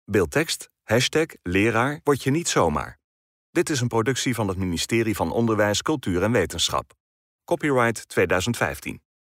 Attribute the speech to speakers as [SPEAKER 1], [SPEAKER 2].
[SPEAKER 1] Beeldtekst, #leraar word je niet zomaar. Dit is een productie van het ministerie van Onderwijs, Cultuur en Wetenschap. Copyright 2015.